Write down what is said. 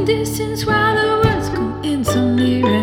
distance while the words come in so near.